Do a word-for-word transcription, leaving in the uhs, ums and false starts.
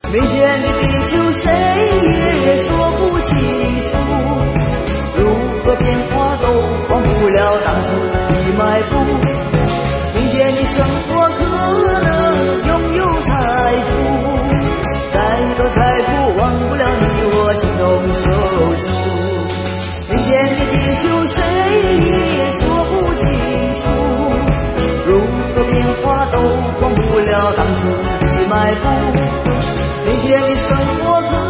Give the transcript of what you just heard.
明天的地球谁也说不清楚，如何变化都忘不了当初的迈步。明天的生活可能拥有财富，再多财富忘不了你我情同手足。明天的地球谁也说不清楚，如何变化都忘不了当初的迈步。明天的生活可